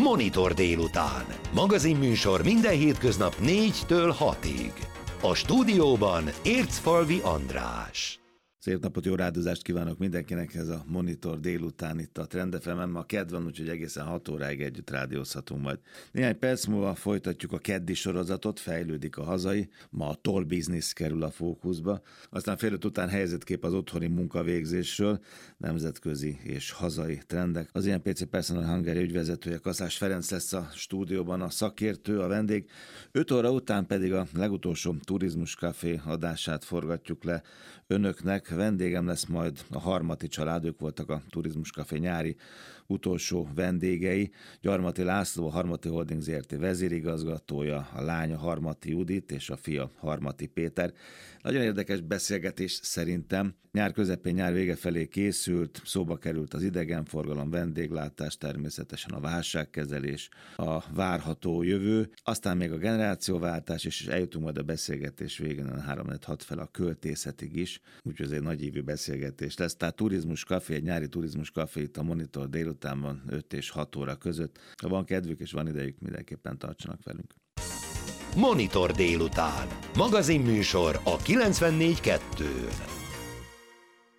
Monitor délután. Magazinműsor minden hétköznap 4-től 6-ig. A stúdióban Ércfalvi András. Szép napot, jó rádozást kívánok mindenkinek, ez a Monitor délután itt a Trend FM-en. Ma kedd van, úgyhogy egészen 6 óráig együtt rádiózhatunk majd. Néhány perc múlva folytatjuk a keddi sorozatot, fejlődik a hazai, ma a toll business kerül a fókuszba. Aztán fél 5 után helyzetkép az otthoni munkavégzésről, nemzetközi és hazai trendek. Az ilyen PC Personal Hungary ügyvezetője Kaszás Ferenc lesz a stúdióban a szakértő, a vendég. 5 óra után pedig a legutolsó Turizmus Café adását forgatjuk le önöknek. Vendégem lesz majd a Harmaty család, ők voltak a Turizmus Café nyári utolsó vendégei. Gyarmati László, a Harmaty Holding Zrt. Vezérigazgatója, a lánya Harmaty Judit és a fia Harmaty Péter. Nagyon érdekes beszélgetés szerintem. Nyár közepén, nyár vége felé készült, szóba került az idegenforgalom, vendéglátás, természetesen a válságkezelés, a várható jövő, aztán még a generációváltás, és eljutunk majd a beszélgetés végén a 3-6 fel a költészetig is, úgyhogy ez egy nagyívű beszélgetés lesz. Tehát Turizmus Café, egy nyári Turizmus Café itt a Monitor délutánban 5 és 6 óra között. Ha van kedvük és van idejük, mindenképpen tartsanak velünk. Monitor délután. Magazinműsor a 94.2-n.